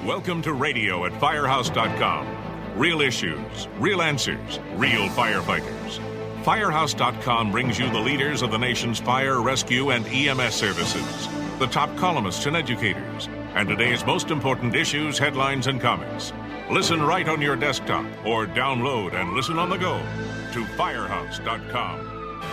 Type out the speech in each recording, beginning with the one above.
Welcome to radio at Firehouse.com. Real issues, real answers, real firefighters. Firehouse.com brings you the leaders of the nation's fire, rescue, and EMS services, the top columnists and educators, and today's most important issues, headlines, and comments. Listen right on your desktop or download and listen on the go to Firehouse.com.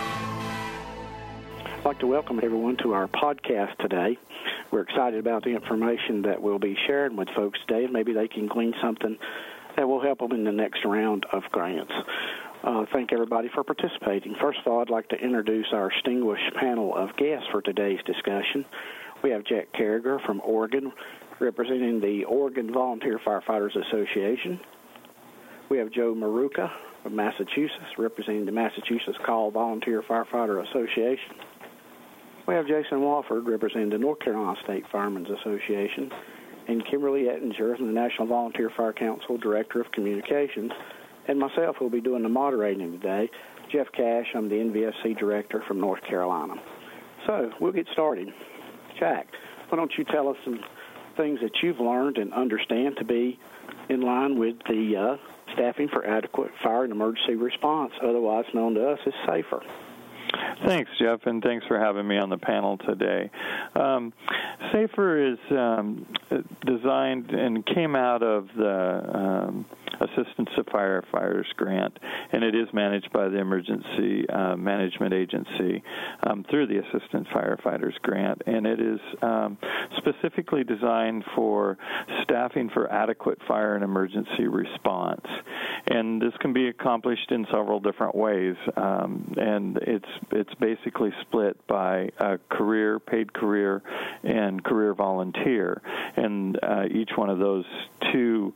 I'd like to welcome everyone to our podcast today. We're excited about the information that we'll be sharing with folks today, and maybe they can glean something that will help them in the next round of grants. Thank everybody for participating. First of all, I'd like to introduce our distinguished panel of guests for today's discussion. We have Jack Carragher from Oregon, representing the Oregon Volunteer Firefighters Association. We have Joe Maruca from Massachusetts, representing the Massachusetts Call Volunteer Firefighter Association. We have Jason Wofford, representing the North Carolina State Firemen's Association, and Kimberly Ettinger, the National Volunteer Fire Council Director of Communications, and myself will be doing the moderating today. Jeff Cash, I'm the NVSC Director from North Carolina. So we'll get started. Jack, why don't you tell us some things that you've learned and understand to be in line with the Staffing for Adequate Fire and Emergency Response, otherwise known to us as SAFER. Thanks, Jeff, and thanks for having me on the panel today. SAFER is designed and came out of the Assistance to Firefighters grant, and it is managed by the Emergency Management Agency through the Assistant Firefighters grant, and it is specifically designed for staffing for adequate fire and emergency response. And this can be accomplished in several different ways, and it's basically split by career, paid career, and career volunteer. And each one of those two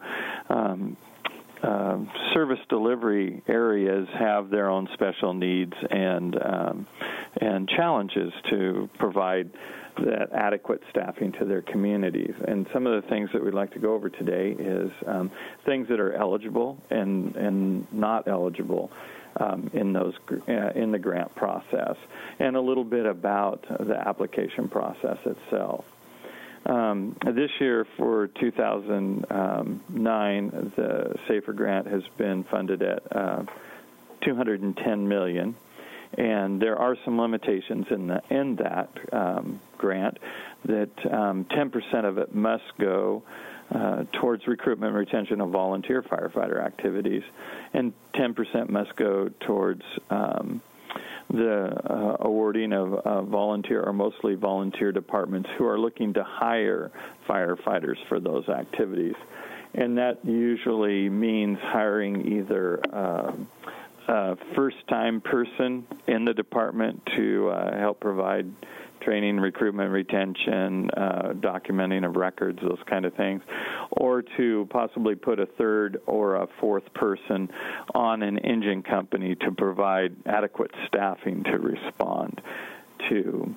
service delivery areas have their own special needs and challenges to provide that adequate staffing to their communities. And some of the things that we'd like to go over today is things that are eligible and not eligible in the grant process, and a little bit about the application process itself. This year, for 2009, the SAFER grant has been funded at $210 million, and there are some limitations in that grant. That 10% of it must go towards recruitment and retention of volunteer firefighter activities, and 10% must go towards the awarding of volunteer or mostly volunteer departments who are looking to hire firefighters for those activities. And that usually means hiring either a first-time person in the department to help provide training, recruitment, retention, documenting of records, those kind of things, or to possibly put a third or a fourth person on an engine company to provide adequate staffing to respond to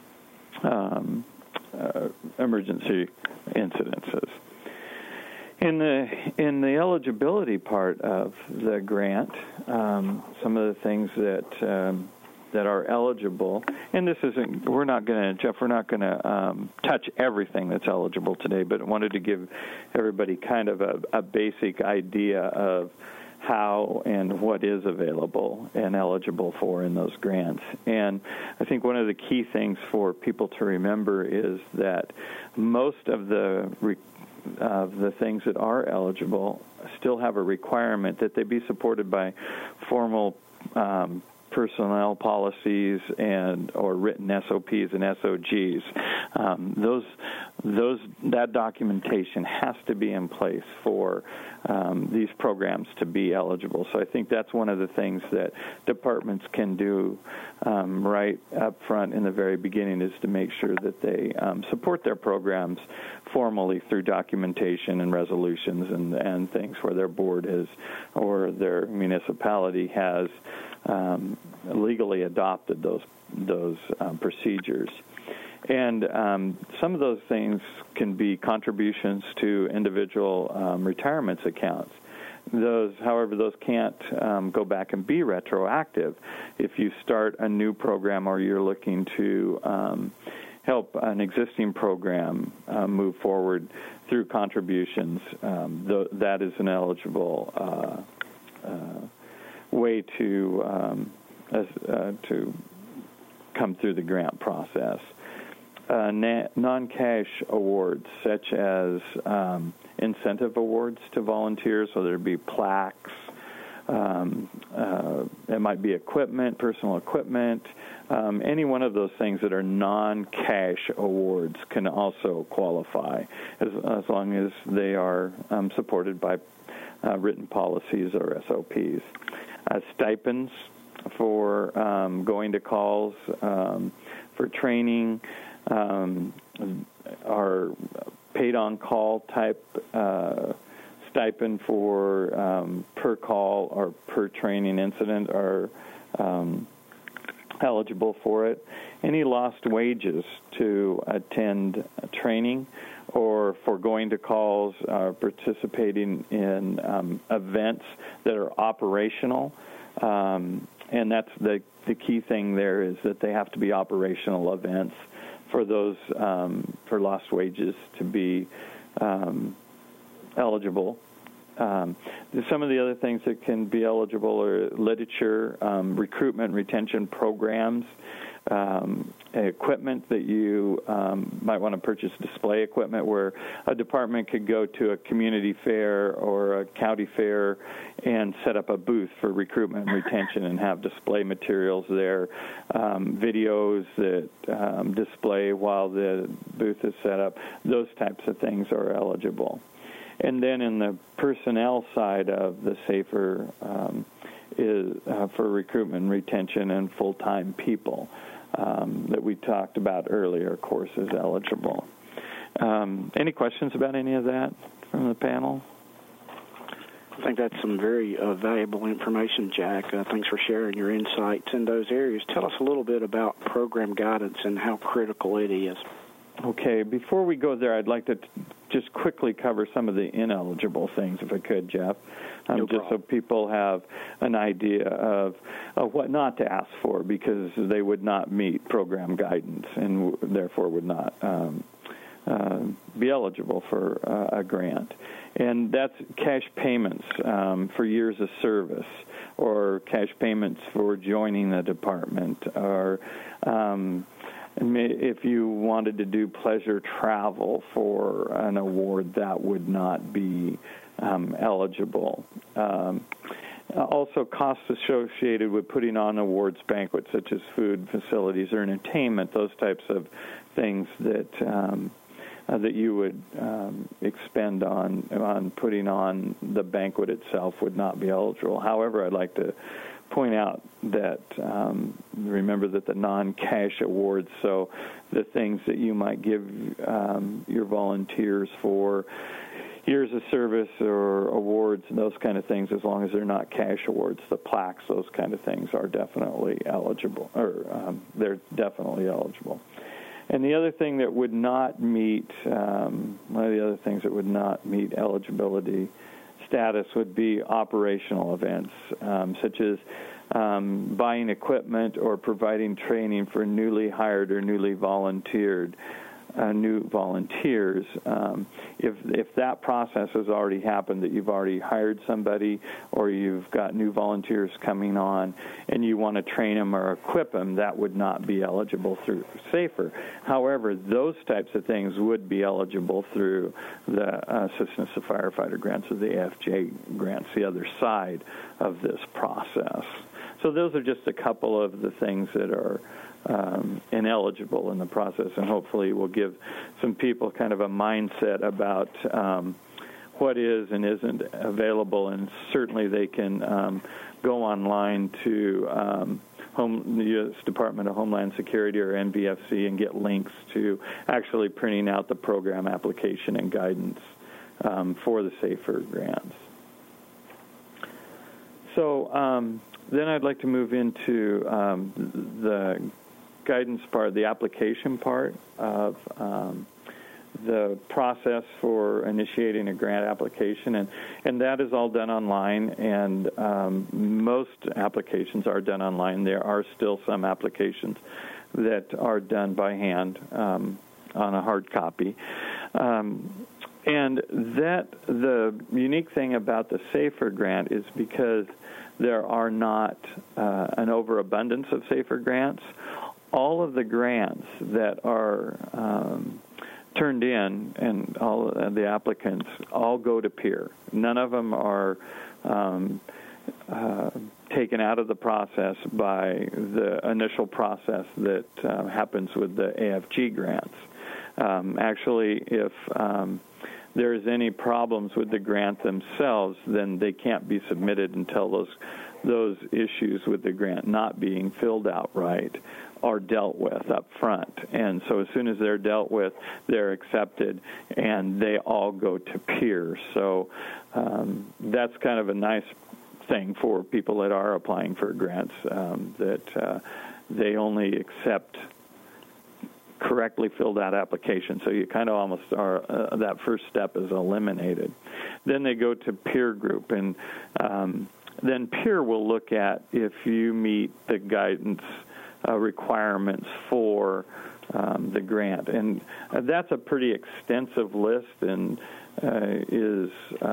emergency incidences. In the eligibility part of the grant, some of the things that are eligible, and this isn't, we're not going to touch everything that's eligible today, but I wanted to give everybody kind of a basic idea of how and what is available and eligible for in those grants. And I think one of the key things for people to remember is that most of the things that are eligible still have a requirement that they be supported by formal personnel policies or written SOPs and SOGs. That documentation has to be in place for these programs to be eligible. So I think that's one of the things that departments can do right up front in the very beginning, is to make sure that they support their programs formally through documentation and resolutions and things where their board has or their municipality has legally adopted those procedures. And some of those things can be contributions to individual retirements accounts. However, those can't go back and be retroactive. If you start a new program or you're looking to help an existing program move forward through contributions, that is an eligible way to come through the grant process. Non-cash awards, such as incentive awards to volunteers, so there'd be plaques. It might be equipment, personal equipment. Any one of those things that are non-cash awards can also qualify, as long as they are supported by written policies or SOPs. Stipends for going to calls, for training, are paid on-call type stipend for per call or per training incident are eligible for it. Any lost wages to attend training or for going to calls, participating in events that are operational. And that's the key thing there, is that they have to be operational events for those for lost wages to be eligible. Some of the other things that can be eligible are literature, recruitment and retention programs, equipment that you might want to purchase, display equipment, where a department could go to a community fair or a county fair and set up a booth for recruitment and retention and have display materials there, videos that display while the booth is set up. Those types of things are eligible. And then in the personnel side of the SAFER is for recruitment and retention and full-time people that we talked about earlier, of course, is eligible. Any questions about any of that from the panel? I think that's some very valuable information, Jack. Thanks for sharing your insights in those areas. Tell us a little bit about program guidance and how critical it is. Okay, before we go there, I'd like to just quickly cover some of the ineligible things, if I could, Jeff, just so people have an idea of what not to ask for, because they would not meet program guidance and therefore would not be eligible for a grant. And that's cash payments for years of service, or cash payments for joining the department, or if you wanted to do pleasure travel for an award, that would not be eligible. Also, costs associated with putting on awards banquets, such as food, facilities, or entertainment, those types of things that that you would expend on putting on the banquet itself, would not be eligible. However, I'd like to point out that remember that the non-cash awards, so the things that you might give your volunteers for years of service or awards and those kind of things, as long as they're not cash awards, the plaques, those kind of things are definitely eligible, or they're definitely eligible. And the other thing that would not meet, one of the other things that would not meet eligibility status would be operational events, such as buying equipment or providing training for newly hired or newly volunteers. If that process has already happened, that you've already hired somebody or you've got new volunteers coming on and you want to train them or equip them, that would not be eligible through SAFER. However, those types of things would be eligible through the Assistance to Firefighter grants, or the AFJ grants, the other side of this process. So those are just a couple of the things that are ineligible in the process, and hopefully will give some people kind of a mindset about what is and isn't available. And certainly they can go online to the U.S. Department of Homeland Security or NVFC and get links to actually printing out the program application and guidance for the SAFER grants. So then I'd like to move into the guidance part, the application part of the process for initiating a grant application, and that is all done online, and most applications are done online. There are still some applications that are done by hand on a hard copy. And that the unique thing about the SAFER grant is because there are not an overabundance of SAFER grants, all of the grants that are turned in and all of the applicants all go to peer. None of them are taken out of the process by the initial process that happens with the AFG grants. Actually, if there's any problems with the grant themselves, then they can't be submitted until those issues with the grant not being filled out right are dealt with up front. And so as soon as they're dealt with, they're accepted, and they all go to peer. So that's kind of a nice thing for people that are applying for grants, that they only accept correctly filled out application. So you kind of almost are, that first step is eliminated. Then they go to peer group, and then peer will look at if you meet the guidance requirements for the grant. And that's a pretty extensive list and is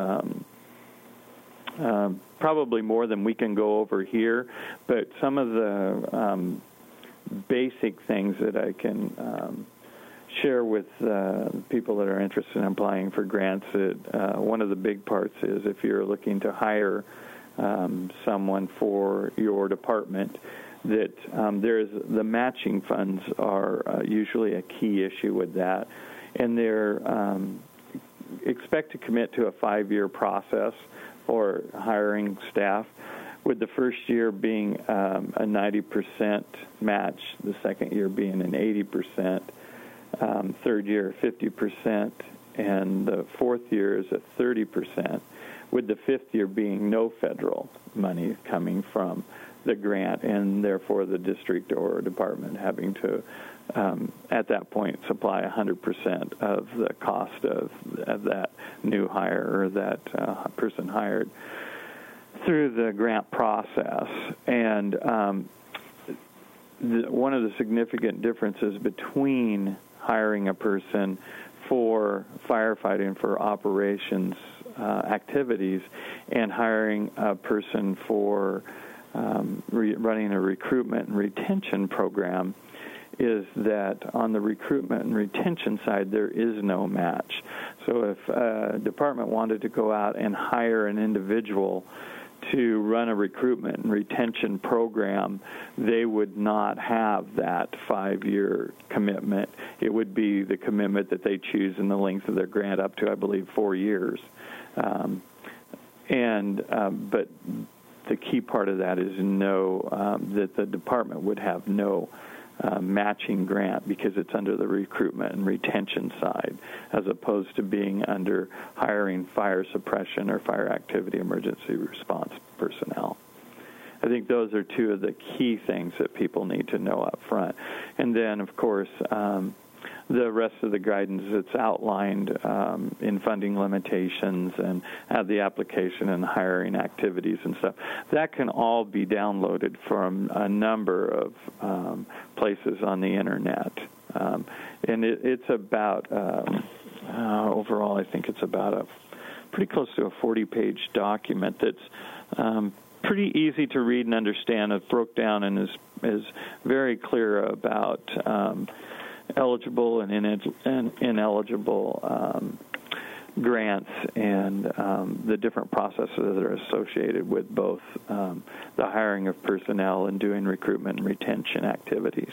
probably more than we can go over here, but some of the basic things that I can share with people that are interested in applying for grants. That one of the big parts is if you're looking to hire someone for your department, that there's the matching funds are usually a key issue with that, and they're expect to commit to a 5-year process for hiring staff, with the first year being a 90% match, the second year being an 80%, third year 50%, and the fourth year is a 30%, with the fifth year being no federal money coming from the grant, and therefore the district or department having to, at that point, supply 100% of the cost of that new hire or that person hired through the grant process. And one of the significant differences between hiring a person for firefighting, for operations activities, and hiring a person for running a recruitment and retention program is that on the recruitment and retention side, there is no match. So if a department wanted to go out and hire an individual to run a recruitment and retention program, they would not have that 5-year commitment. It would be the commitment that they choose in the length of their grant up to, I believe, 4 years. But the key part of that is that the department would have no matching grant because it's under the recruitment and retention side, as opposed to being under hiring fire suppression or fire activity emergency response personnel. I think those are two of the key things that people need to know up front. And then, of course, the rest of the guidance that's outlined in funding limitations and the application and hiring activities and stuff, that can all be downloaded from a number of places on the Internet. And it's about, overall, I think it's about pretty close to a 40-page document that's pretty easy to read and understand. It broke down and is very clear about eligible and ineligible grants and the different processes that are associated with both the hiring of personnel and doing recruitment and retention activities.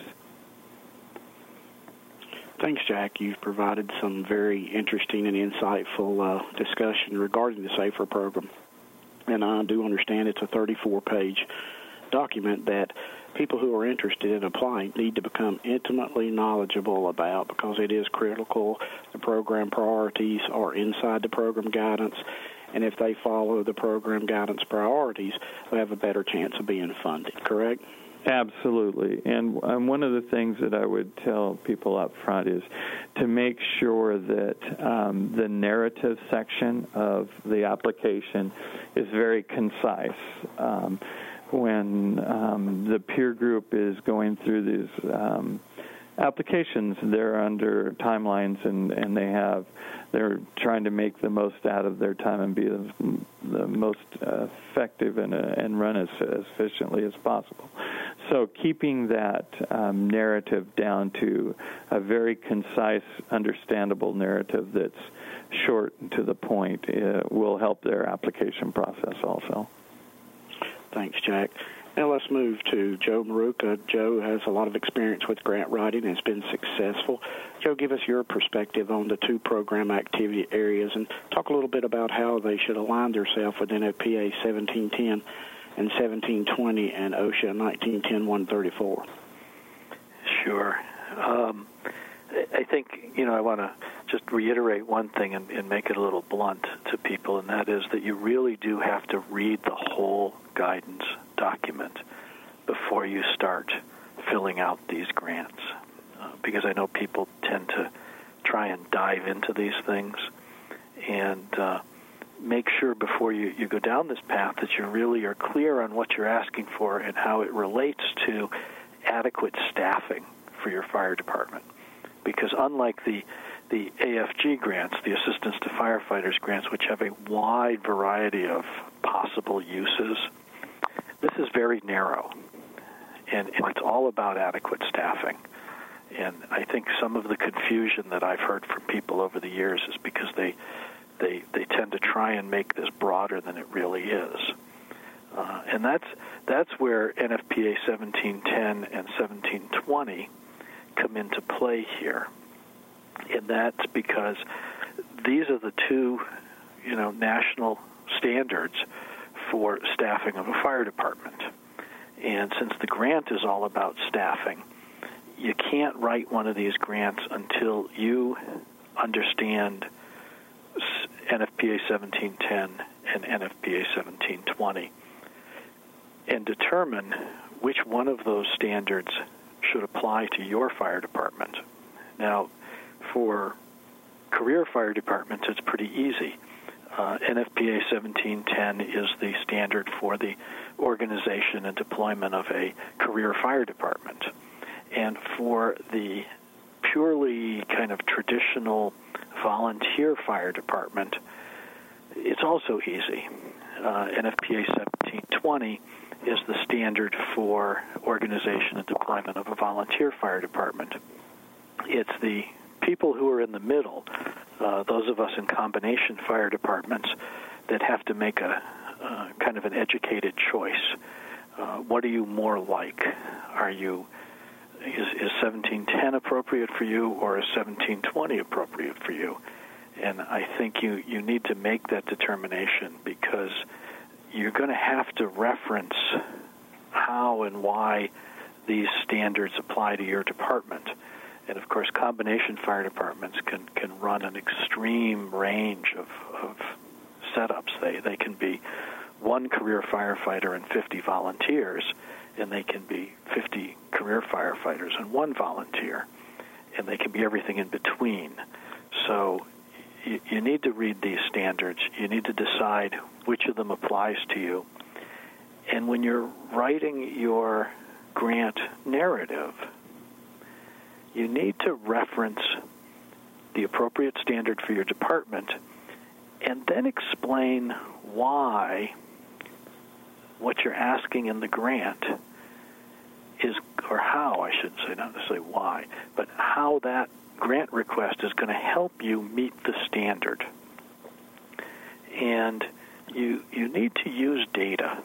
Thanks, Jack. You've provided some very interesting and insightful discussion regarding the SAFER program. And I do understand it's a 34-page document that people who are interested in applying need to become intimately knowledgeable about, because it is critical. The program priorities are inside the program guidance, and if they follow the program guidance priorities, they have a better chance of being funded, correct? Absolutely. And one of the things that I would tell people up front is to make sure that the narrative section of the application is very concise. when the peer group is going through these applications, they're under timelines, and they're trying to make the most out of their time and be the most effective and run as efficiently as possible. So keeping that narrative down to a very concise, understandable narrative that's short and to the point will help their application process also. Thanks, Jack. Now let's move to Joe Maruca. Joe has a lot of experience with grant writing and has been successful. Joe, give us your perspective on the two program activity areas and talk a little bit about how they should align themselves with NFPA 1710 and 1720 and OSHA 1910-134. Sure. I think, I want to just reiterate one thing and make it a little blunt to people, and that is that you really do have to read the whole guidance document before you start filling out these grants, because I know people tend to try and dive into these things, and make sure before you go down this path that you really are clear on what you're asking for and how it relates to adequate staffing for your fire department. Because unlike the AFG grants, the Assistance to Firefighters grants, which have a wide variety of possible uses, this is very narrow, and it's all about adequate staffing. And I think some of the confusion that I've heard from people over the years is because they tend to try and make this broader than it really is. And that's where NFPA 1710 and 1720 come into play here. And that's because these are the two, national standards for staffing of a fire department. And since the grant is all about staffing, you can't write one of these grants until you understand NFPA 1710 and NFPA 1720 and determine which one of those standards should apply to your fire department. Now, for career fire departments, it's pretty easy. NFPA 1710 is the standard for the organization and deployment of a career fire department. And for the purely kind of traditional volunteer fire department, it's also easy. NFPA 1720 is the standard for organization and deployment of a volunteer fire department. It's the people who are in the middle, those of us in combination fire departments, that have to make a kind of an educated choice. What are you more like? Is 1710 appropriate for you, or is 1720 appropriate for you? And I think you need to make that determination, because you're going to have to reference how and why these standards apply to your department. And, of course, combination fire departments can run an extreme range of setups. They can be one career firefighter and 50 volunteers, and they can be 50 career firefighters and one volunteer, and they can be everything in between. So you need to read these standards. You need to decide which of them applies to you. And when you're writing your grant narrative, you need to reference the appropriate standard for your department and then explain why what you're asking in the grant is, or how, I should say, not necessarily why, but how that grant request is going to help you meet the standard. And you need to use data.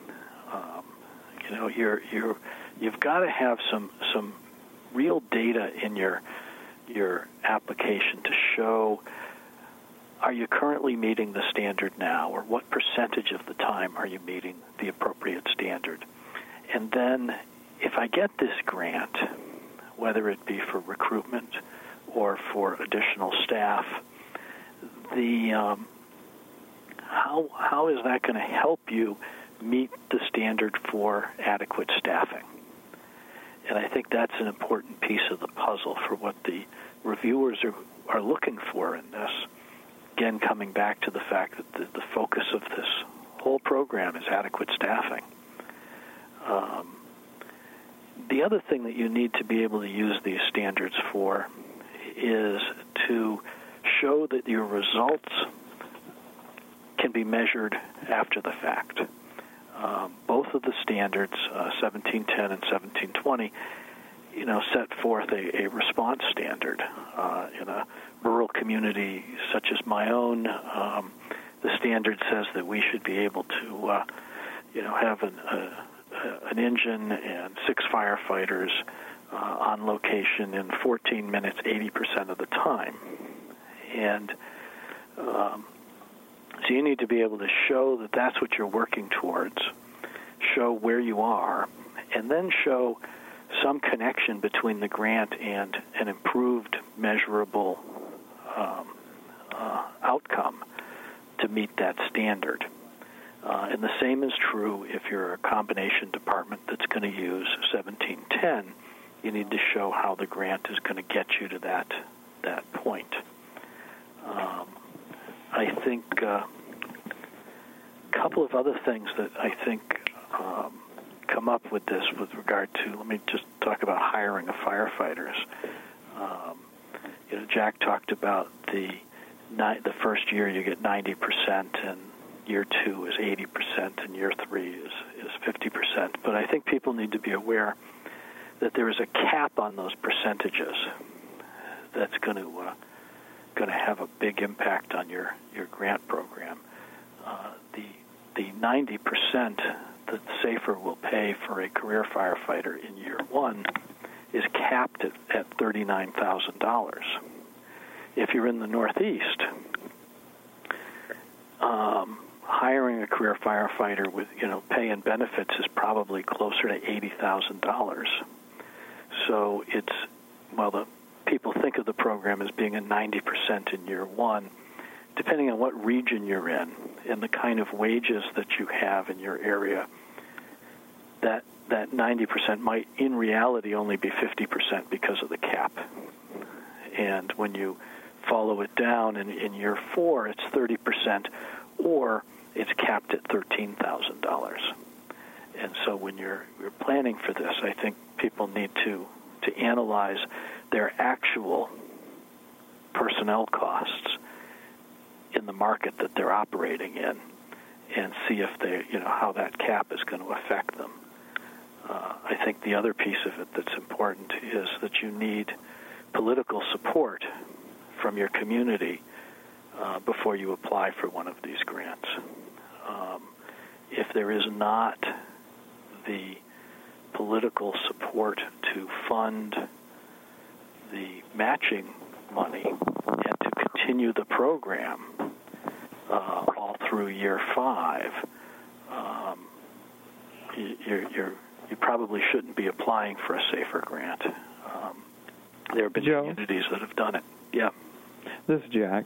You've got to have some real data in your application to show, are you currently meeting the standard now, or what percentage of the time are you meeting the appropriate standard? And then if I get this grant, whether it be for recruitment or for additional staff, how is that going to help you meet the standard for adequate staffing? And I think that's an important piece of the puzzle for what the reviewers are looking for in this. Again, coming back to the fact that the focus of this whole program is adequate staffing. The other thing that you need to be able to use these standards for is to show that your results can be measured after the fact. Both of the standards, 1710 and 1720, set forth a response standard. In a rural community such as my own, the standard says that we should be able to, have an engine and 6 firefighters on location in 14 minutes, 80% of the time. And so you need to be able to show that that's what you're working towards, show where you are, and then show some connection between the grant and an improved, measurable outcome to meet that standard. And the same is true if you're a combination department that's going to use 1710. You need to show how the grant is going to get you to that point. I think a couple of other things that I think come up with this with regard to, let me just talk about hiring of firefighters. Jack talked about the first year you get 90%, and year 2 is 80%, and year 3 is 50%. But I think people need to be aware that there is a cap on those percentages that's going to have a big impact on your grant program. The 90% that SAFER will pay for a career firefighter in year 1 is capped at $39,000. If you're in the Northeast, hiring a career firefighter with pay and benefits is probably closer to $80,000. So the people think of the program as being a 90% in year 1. Depending on what region you're in and the kind of wages that you have in your area, that 90% might in reality only be 50% because of the cap. And when you follow it down in year 4, it's 30%, or it's capped at $13,000. And so when you're planning for this, I think people need to analyze their actual personnel costs in the market that they're operating in, and see if how that cap is going to affect them. I think the other piece of it that's important is that you need political support from your community before you apply for one of these grants. If there is not the political support to fund the matching money and to continue the program all through year 5, you probably shouldn't be applying for a SAFER grant. There have been communities that have done it. Yeah. This is Jack.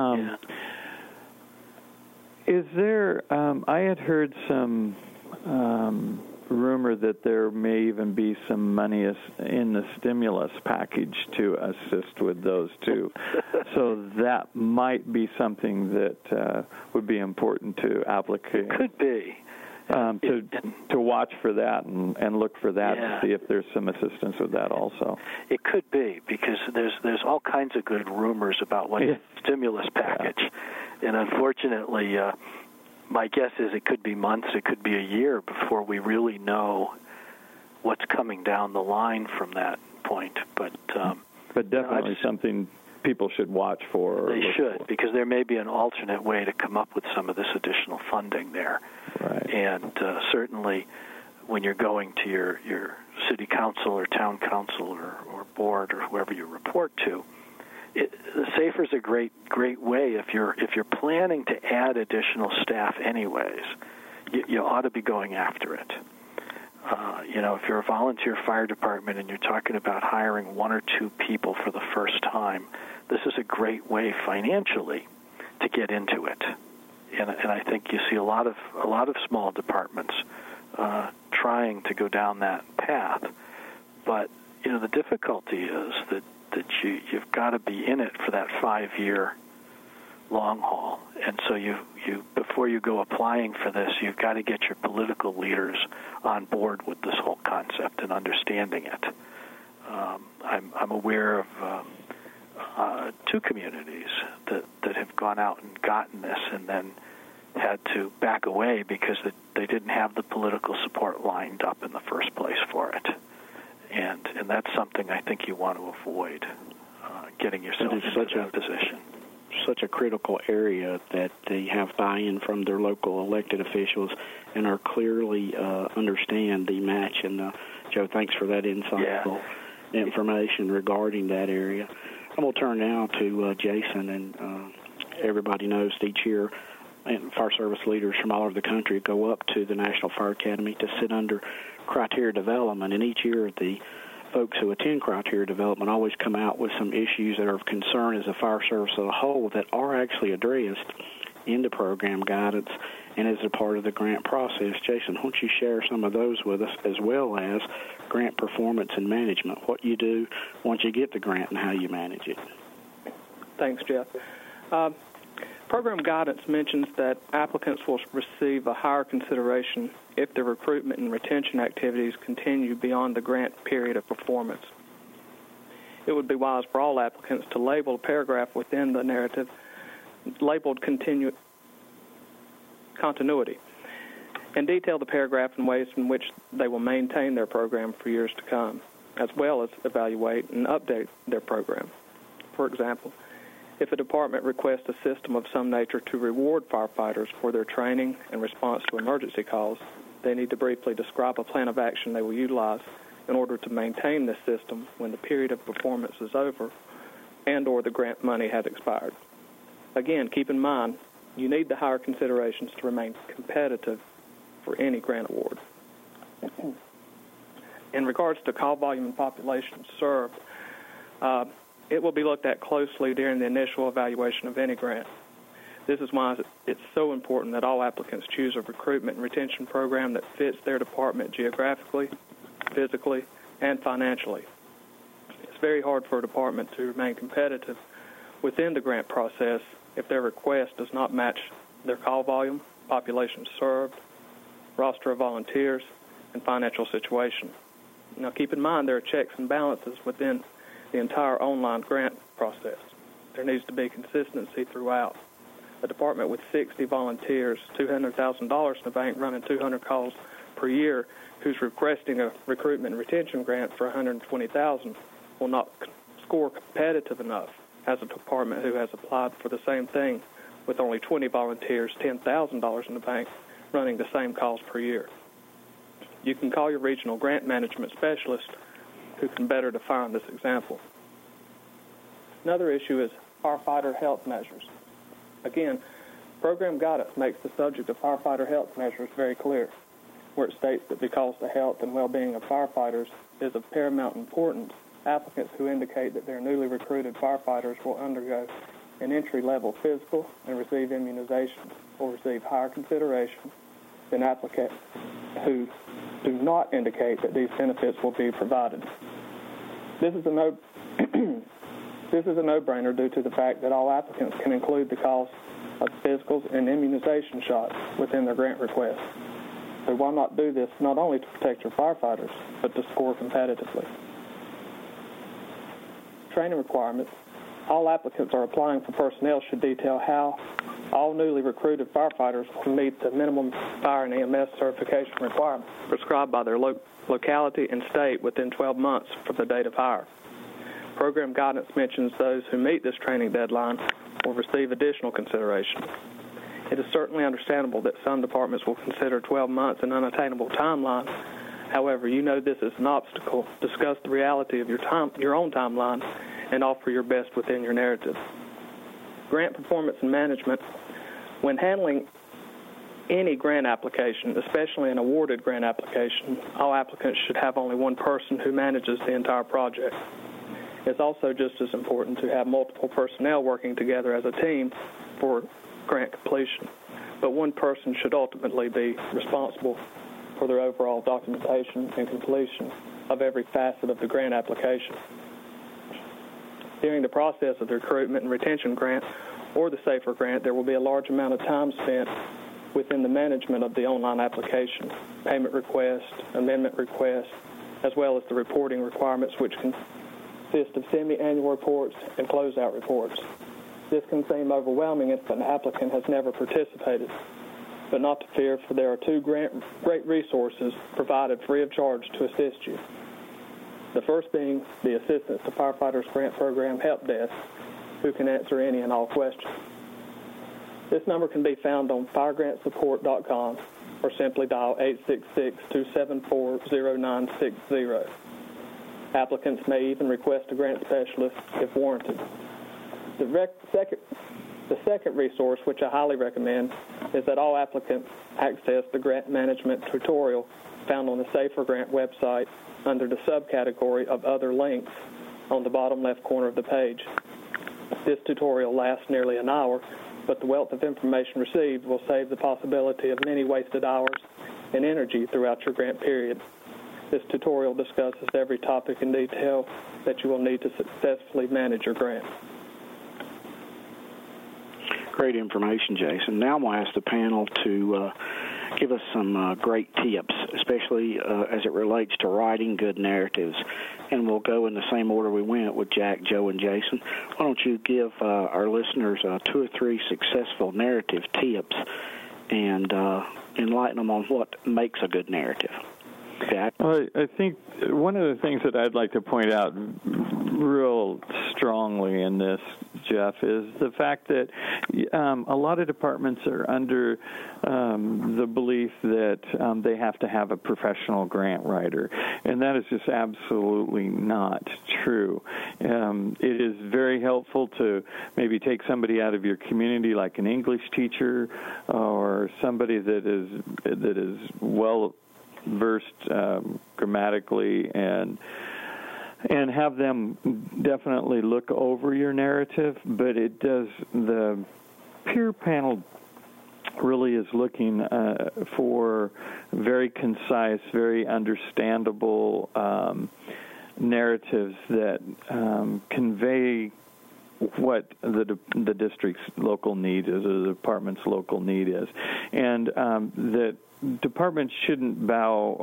Is there, I had heard some rumor that there may even be some money in the stimulus package to assist with those too. So that might be something that would be important to applicants. Could be. To watch for that and look for that to see if there's some assistance with that also. It could be, because there's all kinds of good rumors about what the stimulus package, and unfortunately, my guess is it could be months, it could be a year before we really know what's coming down the line from that point. But definitely something people should watch for. They should, because there may be an alternate way to come up with some of this additional funding there. Right. And certainly when you're going to your city council or town council or board or whoever you report to, SAFER is a great way if you're planning to add additional staff anyways. You ought to be going after it. If you're a volunteer fire department and you're talking about hiring 1 or 2 people for the first time, this is a great way financially to get into it. And I think you see a lot of small departments trying to go down that path. But the difficulty is that you've got to be in it for that 5-year long haul. And so you before you go applying for this, you've got to get your political leaders on board with this whole concept and understanding it. I'm aware of two communities that have gone out and gotten this and then had to back away because they didn't have the political support lined up in the first place for it. And that's something I think you want to avoid, getting yourself into that position. Such a critical area that they have buy-in from their local elected officials and are clearly understand the match. And Joe, thanks for that insightful information regarding that area. I'm going to turn now to Jason, and everybody knows that each year fire service leaders from all over the country go up to the National Fire Academy to sit under criteria development, and each year the folks who attend criteria development always come out with some issues that are of concern as a fire service as a whole that are actually addressed in the program guidance and as a part of the grant process. Jason, why don't you share some of those with us, as well as grant performance and management, what you do once you get the grant and how you manage it. Thanks, Jeff. Program guidance mentions that applicants will receive a higher consideration if their recruitment and retention activities continue beyond the grant period of performance. It would be wise for all applicants to label a paragraph within the narrative labeled continuity and detail the paragraph in ways in which they will maintain their program for years to come, as well as evaluate and update their program. For example, if a department requests a system of some nature to reward firefighters for their training and response to emergency calls, they need to briefly describe a plan of action they will utilize in order to maintain this system when the period of performance is over and or the grant money has expired. Again, keep in mind, you need the higher considerations to remain competitive for any grant award. In regards to call volume and population served, it will be looked at closely during the initial evaluation of any grant. This is why it's so important that all applicants choose a recruitment and retention program that fits their department geographically, physically, and financially. It's very hard for a department to remain competitive within the grant process if their request does not match their call volume, population served, roster of volunteers, and financial situation. Now, keep in mind there are checks and balances within the entire online grant process. There needs to be consistency throughout. A department with 60 volunteers, $200,000 in the bank, running 200 calls per year, who's requesting a recruitment and retention grant for $120,000 will not score competitive enough as a department who has applied for the same thing with only 20 volunteers, $10,000 in the bank, running the same calls per year. You can call your regional grant management specialist who can better define this example. Another issue is firefighter health measures. Again, program guidance makes the subject of firefighter health measures very clear, where it states that because the health and well-being of firefighters is of paramount importance, applicants who indicate that their newly recruited firefighters will undergo an entry-level physical and receive immunizations will receive higher consideration than applicants who do not indicate that these benefits will be provided. This is a no-brainer due to the fact that all applicants can include the cost of physicals and immunization shots within their grant request. So why not do this not only to protect your firefighters, but to score competitively? Training requirements. All applicants are applying for personnel should detail how all newly recruited firefighters will meet the minimum fire and EMS certification requirements prescribed by their locality and state within 12 months from the date of hire. Program guidance mentions those who meet this training deadline will receive additional consideration. It is certainly understandable that some departments will consider 12 months an unattainable timeline. However, you know this is an obstacle. Discuss the reality of your own timeline and offer your best within your narrative. Grant performance and management. When handling any grant application, especially an awarded grant application, all applicants should have only one person who manages the entire project. It's also just as important to have multiple personnel working together as a team for grant completion. But one person should ultimately be responsible for their overall documentation and completion of every facet of the grant application. During the process of the recruitment and retention grant, or the SAFER grant, there will be a large amount of time spent within the management of the online application, payment request, amendment request, as well as the reporting requirements, which consist of semi-annual reports and closeout reports. This can seem overwhelming if an applicant has never participated, but not to fear, for there are two great resources provided free of charge to assist you. The first being the Assistance to Firefighters Grant Program Help Desk, who can answer any and all questions. This number can be found on firegrantsupport.com or simply dial 866-274-0960. Applicants may even request a grant specialist if warranted. The second resource, which I highly recommend, is that all applicants access the grant management tutorial found on the SAFER Grant website under the subcategory of Other Links on the bottom left corner of the page. This tutorial lasts nearly an hour, but the wealth of information received will save the possibility of many wasted hours and energy throughout your grant period. This tutorial discusses every topic in detail that you will need to successfully manage your grant. Great information, Jason. Now I'm going to ask the panel to give us some great tips, especially as it relates to writing good narratives. And we'll go in the same order we went with Jack, Joe, and Jason. Why don't you give our listeners 2 or 3 successful narrative tips and enlighten them on what makes a good narrative? Jack? Well, I think one of the things that I'd like to point out real strongly in this, Jeff, is the fact that a lot of departments are under the belief that they have to have a professional grant writer, and that is just absolutely not true. It is very helpful to maybe take somebody out of your community, like an English teacher or somebody that is well versed grammatically, and have them definitely look over your narrative. But the peer panel really is looking for very concise, very understandable narratives that convey what the district's local need is, or the department's local need is, and that departments shouldn't bow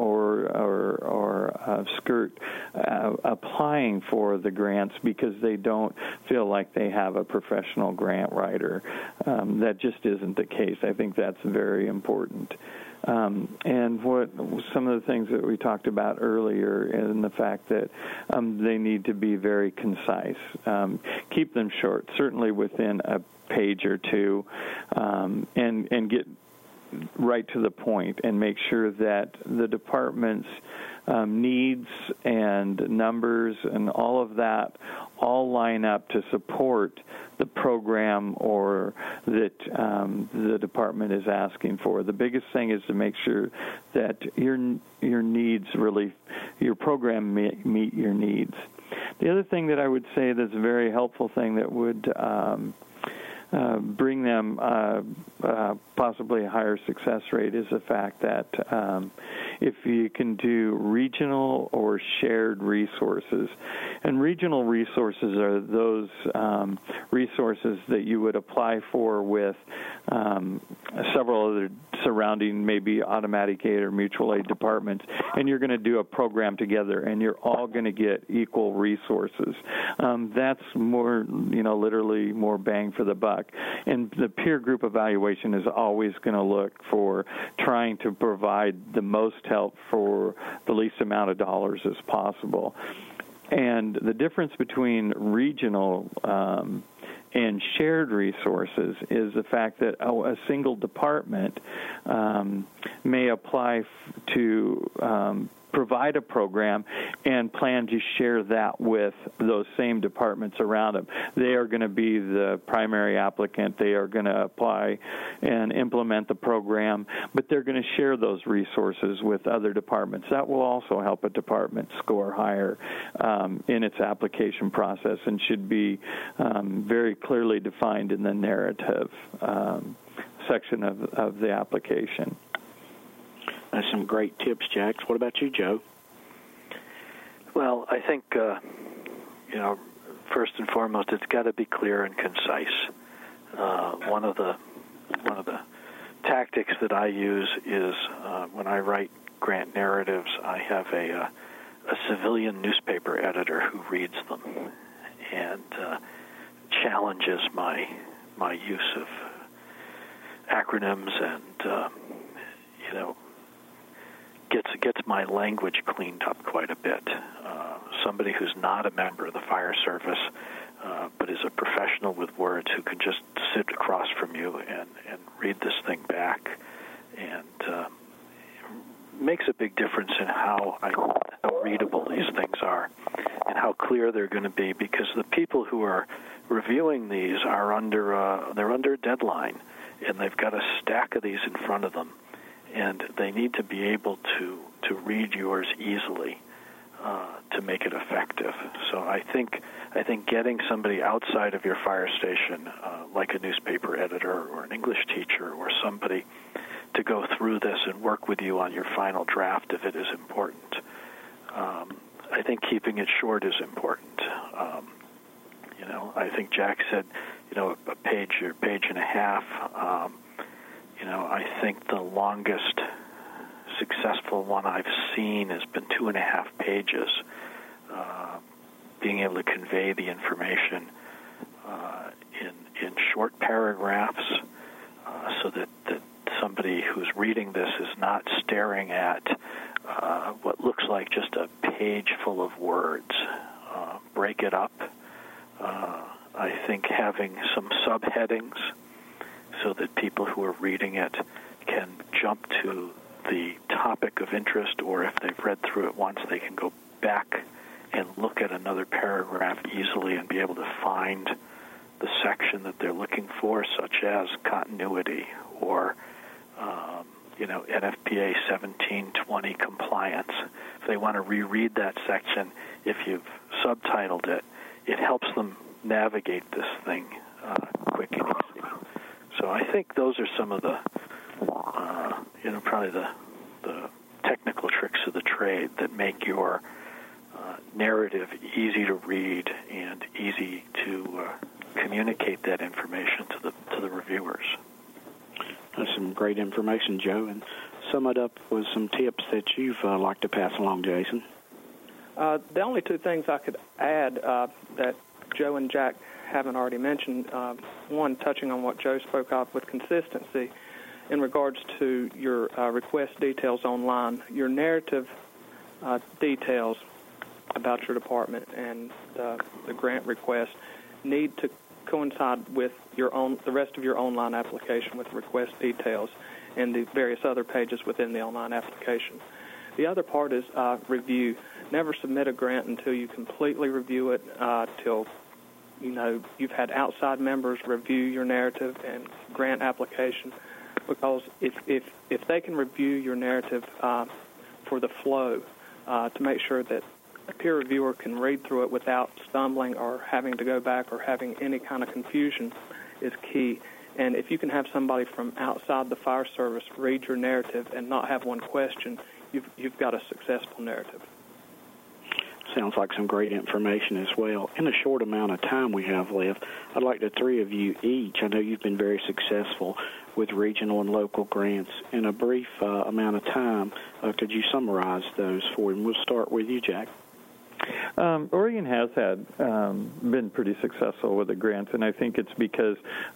or skirt applying for the grants because they don't feel like they have a professional grant writer. That just isn't the case. I think that's very important. And what some of the things that we talked about earlier, and the fact that they need to be very concise. Keep them short, certainly within a page or two, and get right to the point, and make sure that the department's needs and numbers and all of that all line up to support the program or that the department is asking for. The biggest thing is to make sure that your needs really, your program meet your needs. The other thing that I would say that's a very helpful thing that would bring them possibly a higher success rate is the fact that if you can do regional or shared resources. And regional resources are those resources that you would apply for with several other surrounding, maybe automatic aid or mutual aid departments, and you're going to do a program together, and you're all going to get equal resources. That's more, literally more bang for the buck. And the peer group evaluation is always going to look for trying to provide the most help for the least amount of dollars as possible. And the difference between regional and shared resources is the fact that a single department may apply to provide a program and plan to share that with those same departments around them. They are going to be the primary applicant. They are going to apply and implement the program, but they're going to share those resources with other departments. That will also help a department score higher in its application process, and should be very clearly defined in the narrative section of the application. That's some great tips, Jack. What about you, Joe? Well, I think, first and foremost, it's got to be clear and concise. one of the tactics that I use is when I write grant narratives, I have a civilian newspaper editor who reads them and challenges my use of acronyms and gets my language cleaned up quite a bit. Somebody who's not a member of the fire service but is a professional with words who can just sit across from you and read this thing back and makes a big difference in how readable these things are and how clear they're going to be, because the people who are reviewing these are under a deadline, and they've got a stack of these in front of them, and they need to be able to read yours easily to make it effective. So I think getting somebody outside of your fire station, like a newspaper editor or an English teacher or somebody, to go through this and work with you on your final draft of it is important. I think keeping it short is important. I think Jack said, a page or page and a half. I think the longest successful one I've seen has been 2.5 pages, being able to convey the information in short paragraphs so that somebody who's reading this is not staring at what looks like just a page full of words. Break it up. I think having some subheadings so that people who are reading it can jump to the topic of interest, or if they've read through it once, they can go back and look at another paragraph easily and be able to find the section that they're looking for, such as continuity or NFPA 1720 compliance. If they want to reread that section, if you've subtitled it, it helps them navigate this thing quick and easy. So I think those are some of the, probably the technical tricks of the trade that make your narrative easy to read and easy to communicate that information to the reviewers. That's some great information, Joe. And sum it up with some tips that you've like to pass along, Jason. The only two things I could add that Joe and Jack haven't already mentioned, one, touching on what Joe spoke of with consistency in regards to your request details online. Your narrative details about your department and the grant request need to coincide with the rest of your online application with request details and the various other pages within the online application. The other part is review. Never submit a grant until you completely review it, till you've had outside members review your narrative and grant application, because if they can review your narrative for the flow to make sure that a peer reviewer can read through it without stumbling or having to go back or having any kind of confusion is key. And if you can have somebody from outside the fire service read your narrative and not have one question, you've got a successful narrative. Sounds like some great information as well. In the short amount of time we have left, I'd like the three of you each, I know you've been very successful with regional and local grants. In a brief amount of time, could you summarize those for me? We'll start with you, Jack. Oregon has been pretty successful with the grants, and I think it's because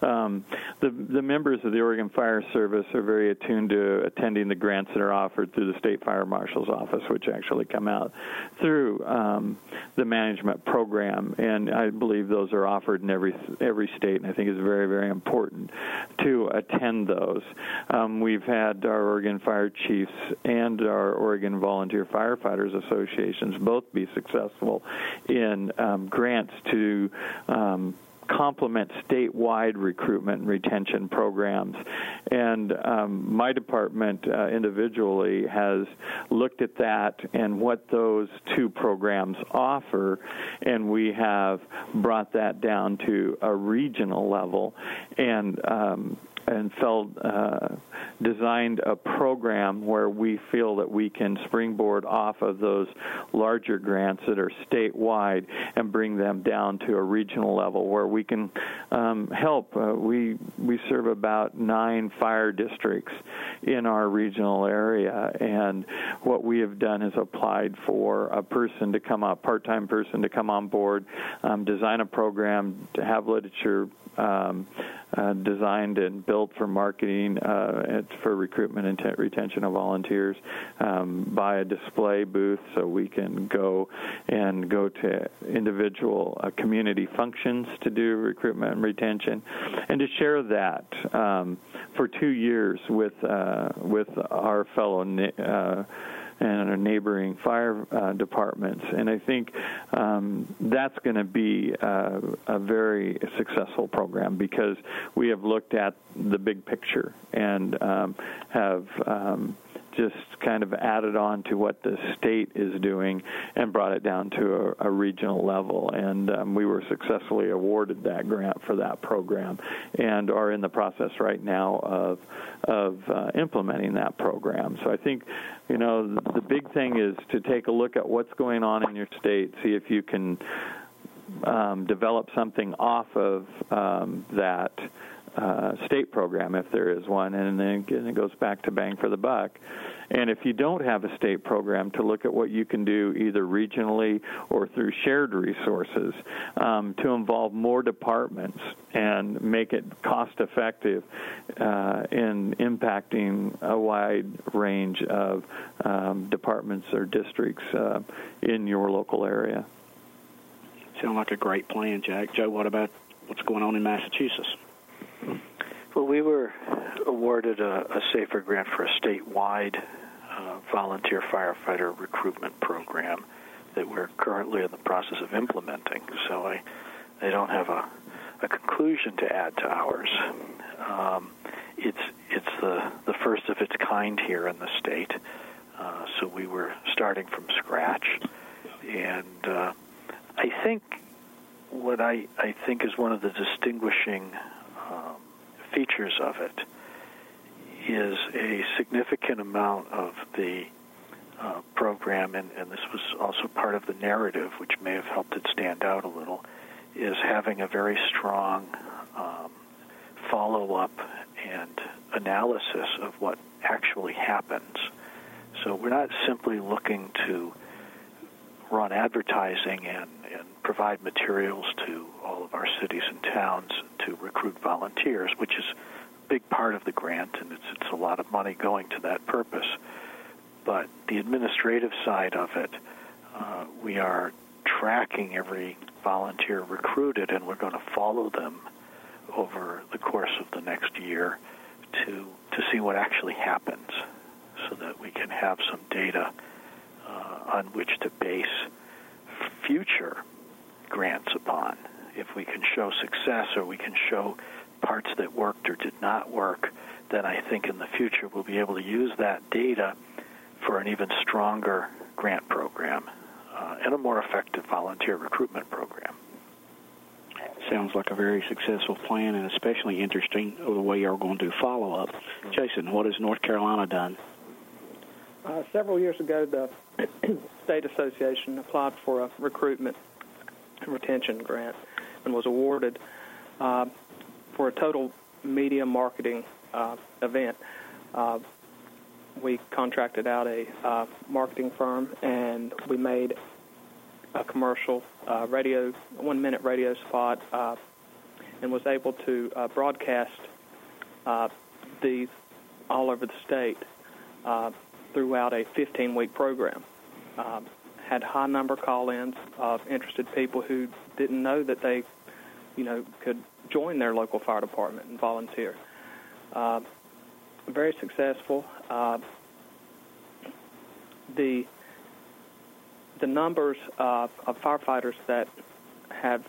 the members of the Oregon Fire Service are very attuned to attending the grants that are offered through the State Fire Marshal's Office, which actually come out through the management program, and I believe those are offered in every state, and I think it's very, very important to attend those. We've had our Oregon Fire Chiefs and our Oregon Volunteer Firefighters Associations both be successful in grants to complement statewide recruitment and retention programs. And my department individually has looked at that and what those two programs offer, and we have brought that down to a regional level. And designed a program where we feel that we can springboard off of those larger grants that are statewide and bring them down to a regional level where we can help. We serve about 9 fire districts in our regional area, and what we have done is applied for a part-time person to come on board, design a program, to have literature designed and built for marketing, for recruitment and retention of volunteers, buy a display booth so we can go to individual community functions to do recruitment and retention, and to share that for 2 years with our fellow and our neighboring fire departments. And I think that's going to be a very successful program because we have looked at the big picture and have just kind of added on to what the state is doing and brought it down to a regional level. And we were successfully awarded that grant for that program and are in the process right now of implementing that program. So I think, the big thing is to take a look at what's going on in your state, see if you can develop something off of that state program, if there is one, and then again, it goes back to bang for the buck. And if you don't have a state program, to look at what you can do either regionally or through shared resources to involve more departments and make it cost-effective in impacting a wide range of departments or districts in your local area. Sounds like a great plan, Jack. Joe, what about what's going on in Massachusetts? Well, we were awarded a SAFER grant for a statewide volunteer firefighter recruitment program that we're currently in the process of implementing. So I don't have a conclusion to add to ours. It's the first of its kind here in the state. So we were starting from scratch. And I think what I think is one of the distinguishing features of it is a significant amount of the program, and this was also part of the narrative, which may have helped it stand out a little, is having a very strong follow-up and analysis of what actually happens. So we're not simply looking to run advertising and provide materials to all of our cities and towns to recruit volunteers, which is a big part of the grant, and it's a lot of money going to that purpose. But the administrative side of it, we are tracking every volunteer recruited, and we're going to follow them over the course of the next year to see what actually happens so that we can have some data on which to base future grants upon. If we can show success or we can show parts that worked or did not work, then I think in the future we'll be able to use that data for an even stronger grant program and a more effective volunteer recruitment program. Sounds like a very successful plan, and especially interesting the way you're going to do follow-up. Jason, what has North Carolina done? Several years ago, the State Association applied for a recruitment and retention grant and was awarded for a total media marketing event. We contracted out a marketing firm, and we made a commercial 1-minute radio spot and was able to broadcast these all over the state throughout a 15-week program. Had high number call-ins of interested people who didn't know that they, could join their local fire department and volunteer. Very successful. The numbers of firefighters that have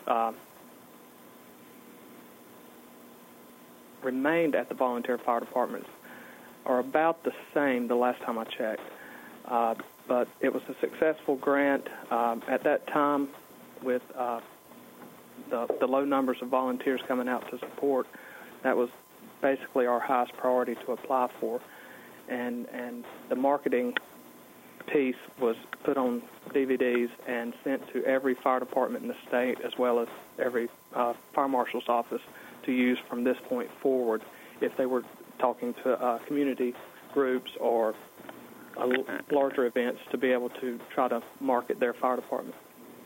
remained at the volunteer fire departments are about the same the last time I checked. But it was a successful grant at that time with the low numbers of volunteers coming out to support. That was basically our highest priority to apply for. And the marketing piece was put on DVDs and sent to every fire department in the state, as well as every fire marshal's office, to use from this point forward if they were talking to community groups or larger events, to be able to try to market their fire department.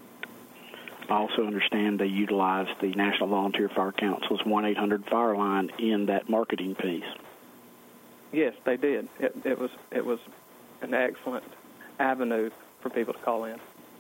I also understand they utilized the National Volunteer Fire Council's 1-800-FIRE line in that marketing piece. Yes, they did. It was an excellent avenue for people to call in.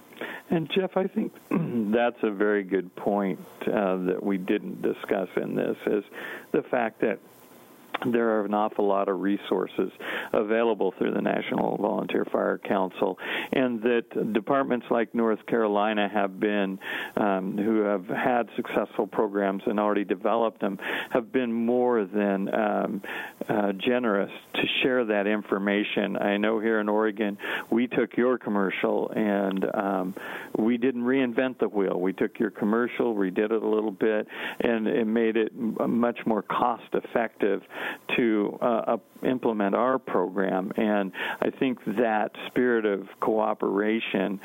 And Jeff, I think that's a very good point that we didn't discuss in this, is the fact that there are an awful lot of resources available through the National Volunteer Fire Council, and that departments like North Carolina have been, who have had successful programs and already developed them, have been more than generous to share that information. I know here in Oregon, we took your commercial, and we didn't reinvent the wheel. We took your commercial, redid it a little bit, and it made it much more cost-effective to implement our program. And I think that spirit of cooperation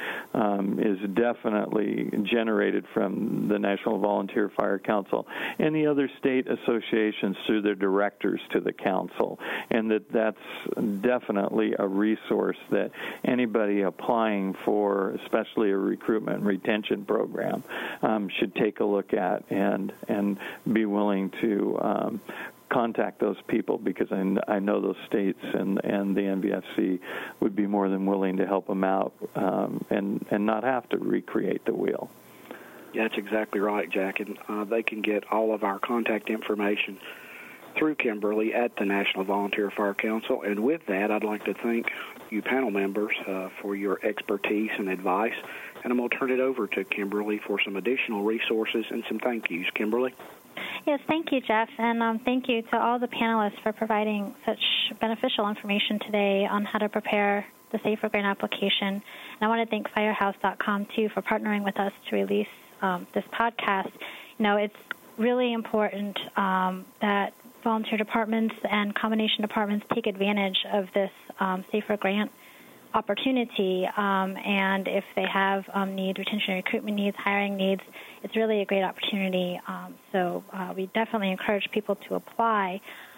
is definitely generated from the National Volunteer Fire Council and the other state associations through their directors to the council, and that's definitely a resource that anybody applying for, especially a recruitment and retention program, should take a look at and be willing to contact those people, because I know those states and the NVFC would be more than willing to help them out and not have to recreate the wheel. Yeah, that's exactly right, Jack. And they can get all of our contact information through Kimberly at the National Volunteer Fire Council. And with that, I'd like to thank you panel members for your expertise and advice. And I'm going to turn it over to Kimberly for some additional resources and some thank yous. Kimberly? Yes, thank you, Jeff, and thank you to all the panelists for providing such beneficial information today on how to prepare the Safer Grant application. And I want to thank Firehouse.com, too, for partnering with us to release this podcast. You know, it's really important that volunteer departments and combination departments take advantage of this Safer Grant opportunity, and if they have needs, retention and recruitment needs, hiring needs, it's really a great opportunity. So we definitely encourage people to apply.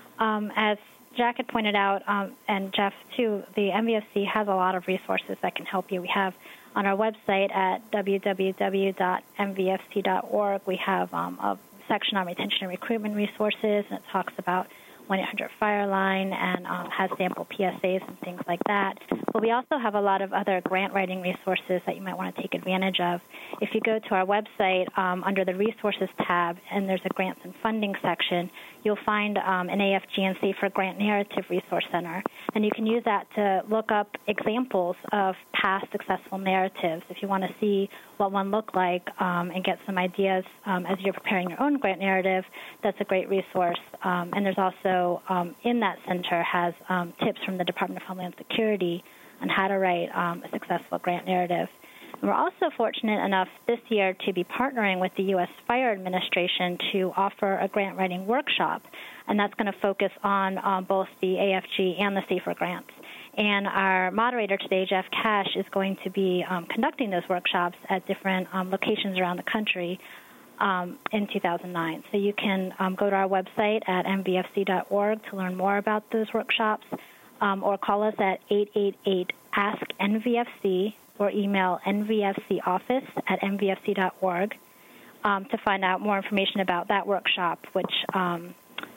As Jack had pointed out, and Jeff too, the NVFC has a lot of resources that can help you. We have on our website at www.mvfc.org, we have a section on retention and recruitment resources, and it talks about 1-800-FIRE line and has sample PSAs and things like that. But we also have a lot of other grant writing resources that you might want to take advantage of. If you go to our website under the Resources tab, and there's a Grants and Funding section, you'll find an AFG and Safer Grant Narrative Resource Center. And you can use that to look up examples of past successful narratives if you want to see what one looked like and get some ideas as you're preparing your own grant narrative. That's a great resource. And there's also, in that center, has tips from the Department of Homeland Security on how to write a successful grant narrative. And we're also fortunate enough this year to be partnering with the U.S. Fire Administration to offer a grant writing workshop, and that's going to focus on both the AFG and the Safer Grants. And our moderator today, Jeff Cash, is going to be conducting those workshops at different locations around the country in 2009. So you can go to our website at mvfc.org to learn more about those workshops, or call us at 888-ASK-NVFC, or email nvfcoffice@mvfc.org to find out more information about that workshop, which is going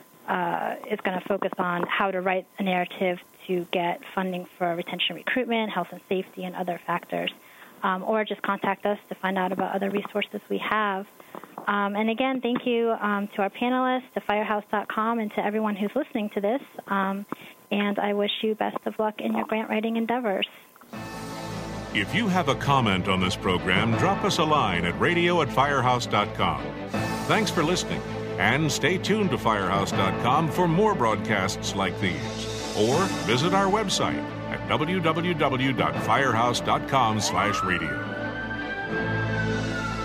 to focus on how to write a narrative to get funding for retention recruitment, health and safety, and other factors. Or just contact us to find out about other resources we have. And again, thank you to our panelists, to Firehouse.com, and to everyone who's listening to this. And I wish you best of luck in your grant writing endeavors. If you have a comment on this program, drop us a line at radio@firehouse.com. Thanks for listening, and stay tuned to Firehouse.com for more broadcasts like these. Or visit our website at www.firehouse.com/radio.